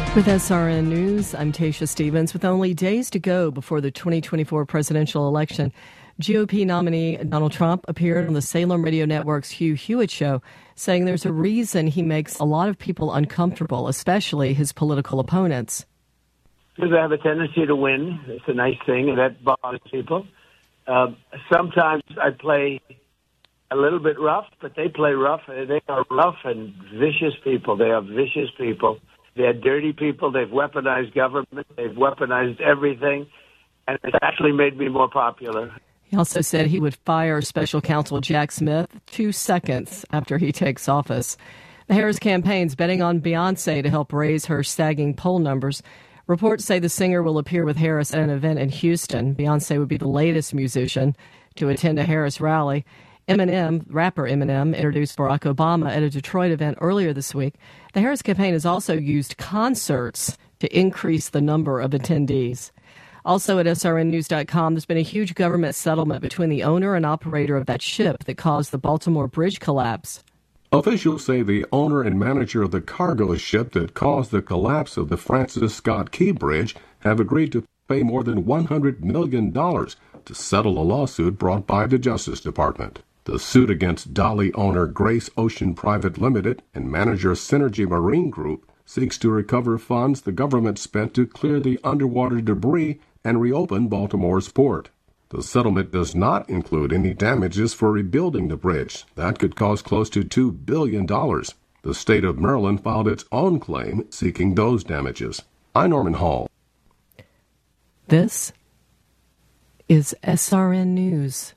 With SRN News, I'm Tasha Stevens. With only days to go before the 2024 presidential election, GOP nominee Donald Trump appeared on the Salem Radio Network's Hugh Hewitt Show, saying there's a reason he makes a lot of people uncomfortable, especially his political opponents. Because I have a tendency to win. It's a nice thing, and that bothers people. Sometimes I play a little bit rough, but they play rough. They are rough and vicious people. They are vicious people. They're dirty people. They've weaponized government. They've weaponized everything. And it's actually made me more popular. He also said he would fire special counsel Jack Smith 2 seconds after he takes office. The Harris campaign's betting on Beyonce to help raise her sagging poll numbers. Reports say the singer will appear with Harris at an event in Houston. Beyonce would be the latest musician to attend a Harris rally. Rapper Eminem, introduced Barack Obama at a Detroit event earlier this week. The Harris campaign has also used concerts to increase the number of attendees. Also at srnnews.com, there's been a huge government settlement between the owner and operator of that ship that caused the Baltimore bridge collapse. Officials say the owner and manager of the cargo ship that caused the collapse of the Francis Scott Key Bridge have agreed to pay more than $100 million to settle a lawsuit brought by the Justice Department. The suit against Dolly owner Grace Ocean Private Limited and manager Synergy Marine Group seeks to recover funds the government spent to clear the underwater debris and reopen Baltimore's port. The settlement does not include any damages for rebuilding the bridge. That could cost close to $2 billion. The state of Maryland filed its own claim seeking those damages. I'm Norman Hall. This is SRN News.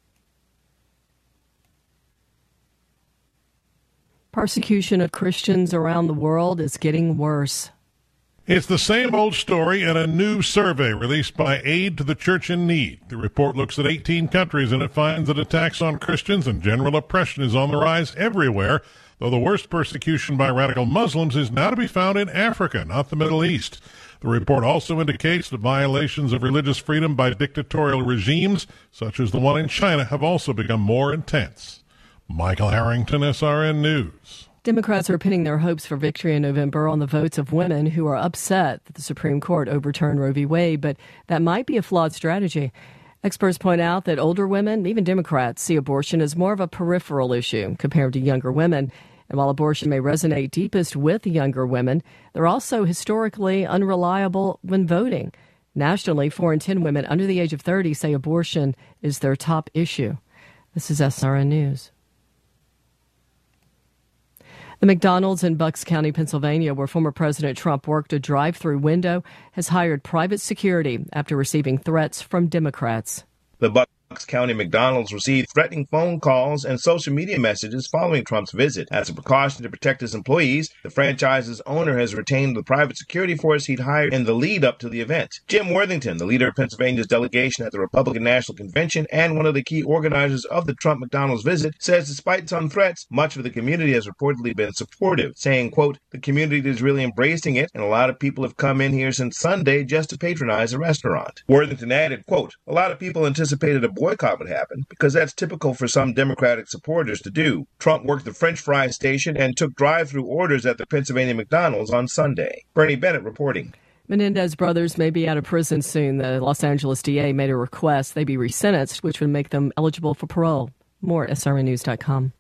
Persecution of Christians around the world is getting worse. It's the same old story in a new survey released by Aid to the Church in Need. The report looks at 18 countries, and it finds that attacks on Christians and general oppression is on the rise everywhere, though the worst persecution by radical Muslims is now to be found in Africa, not the Middle East. The report also indicates that violations of religious freedom by dictatorial regimes, such as the one in China, have also become more intense. Michael Harrington, SRN News. Democrats are pinning their hopes for victory in November on the votes of women who are upset that the Supreme Court overturned Roe v. Wade, but that might be a flawed strategy. Experts point out that older women, even Democrats, see abortion as more of a peripheral issue compared to younger women. And while abortion may resonate deepest with younger women, they're also historically unreliable when voting. Nationally, 4 in 10 women under the age of 30 say abortion is their top issue. This is SRN News. The McDonald's in Bucks County, Pennsylvania, where former President Trump worked a drive-through window, has hired private security after receiving threats from Democrats. The Bucks County McDonald's received threatening phone calls and social media messages following Trump's visit. As a precaution to protect his employees, the franchise's owner has retained the private security force he'd hired in the lead up to the event. Jim Worthington, the leader of Pennsylvania's delegation at the Republican National Convention and one of the key organizers of the Trump McDonald's visit, says despite some threats, much of the community has reportedly been supportive, saying, quote, "The community is really embracing it, and a lot of people have come in here since Sunday just to patronize the restaurant." Worthington added, quote, "A lot of people anticipated a boycott would happen because that's typical for some Democratic supporters to do. Trump worked the French fry station and took drive-through orders at the Pennsylvania McDonald's on Sunday." Bernie Bennett reporting. Menendez brothers may be out of prison soon. The Los Angeles DA made a request they be resentenced, which would make them eligible for parole. More at srnnews.com.